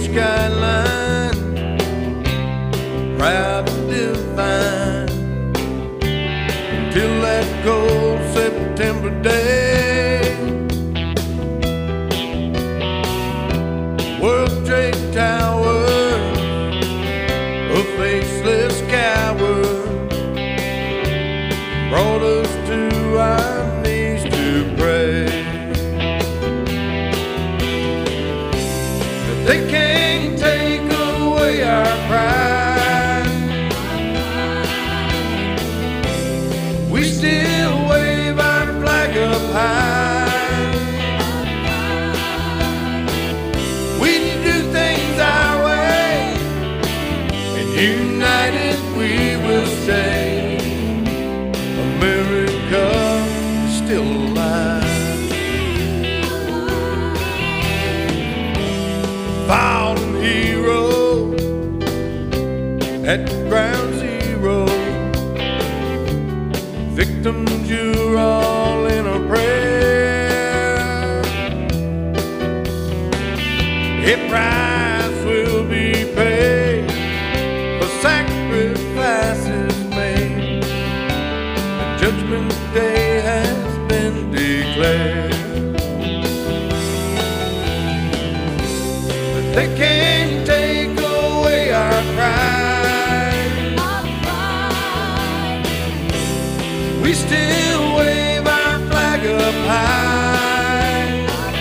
skyline, proud and divine, till that cold September day. World Trade Towers, a faceless coward, brought us to our knees to pray. But they can't take away our pride. We still wave our flag up high. We do things our way, and united we will stay. America is still alive. Fallen hero at ground zero, victims, you're all in a prayer. A price will be paid for sacrifices made. Judgment Day has been declared. But they can't take away our pride. We still wave our flag up high.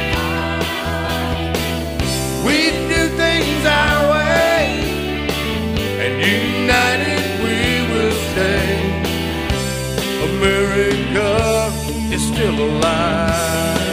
We do things our way, and united we will stay. America is still alive.